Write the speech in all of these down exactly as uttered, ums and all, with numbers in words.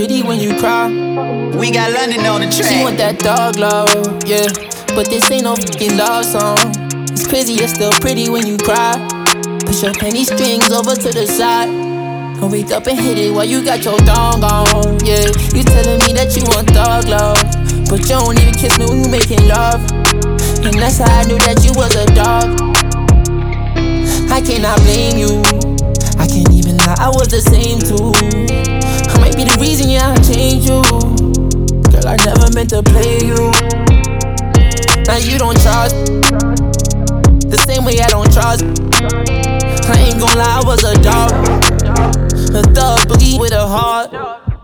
pretty when you cry. We got London on the track. She want that dog love, yeah. But this ain't no fucking love song. It's crazy, you're still pretty when you cry. Push your penny strings over to the side. Don't wake up and hit it while you got your dong on, yeah. You telling me that you want dog love, but you don't even kiss me when you making love. And that's how I knew that you was a dog. I cannot blame you, I can't even lie, I was the same too. I might be the reason, yeah, I changed you. Girl, I never meant to play you. Now you don't trust, the same way I don't trust. I ain't gon' lie, I was a dog, a thug boogie with a heart.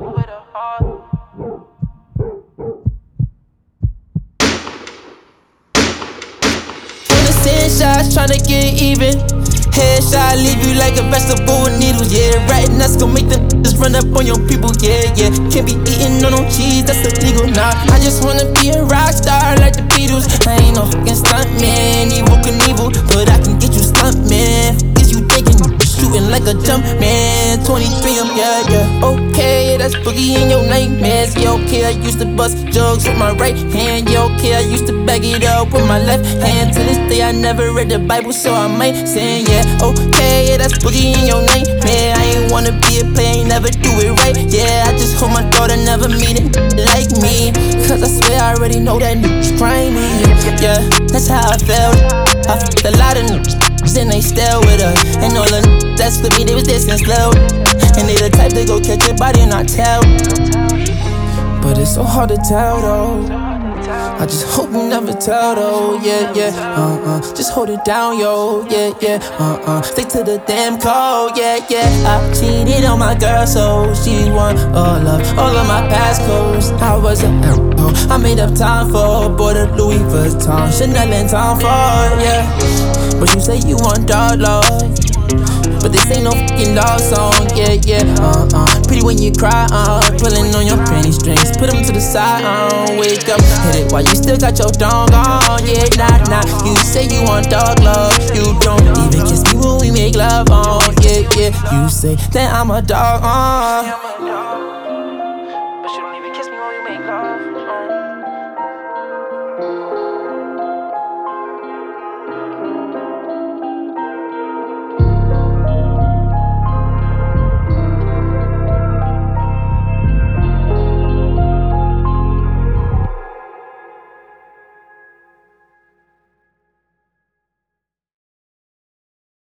Ten shots tryna get even. Headshot leave you like a vegetable with needles. Yeah, right, and that's gon' make them just run up on your people. Yeah, yeah. Can't be eating on no cheese, that's illegal. Nah, I just wanna be a rock star like the Beatles. I ain't no fucking stunt man, evil Knievel, but I can get you stunt man. Is you thinking you shooting like a jump man? twenty-three, I'm yeah, yeah. Okay, that's boogie in your nightmares. Yeah, okay, I used to bust jugs with my right hand. Yeah, okay, I used to bag it up with my left hand. To this day, I never read the Bible, so I might sing, yeah. Okay, yeah, that's boogie in your nightmare. I ain't wanna be a player, ain't never do it right. Yeah, I just hope my daughter never meet it like me, cause I swear I already know that niggas grimy. Yeah, that's how I felt. I fucked a lot of niggas, and they still with her. And all the niggas that's with me, they was distance low. And they the type to go catch your body and not tell. But it's so hard to tell though. I just hope you never tell though, yeah, yeah, uh-uh. Just hold it down, yo, yeah, yeah, uh-uh. Stick to the damn code, yeah, yeah. I cheated on my girl, so she want all of, all of my passcodes. I was a asshole, I made up time for, bought a Louis Vuitton, Chanel and Tom Ford, yeah. But you say you want dog love, but this ain't no fucking love song, yeah, yeah, uh-uh. Pretty when you cry, uh, pulling on your penny strings, put them to the side, uh, wake up, hit it while you still got your dong on, yeah, nah, nah. You say you want dog love, you don't even kiss me when we make love, on, yeah, yeah. You say that I'm a dog, uh.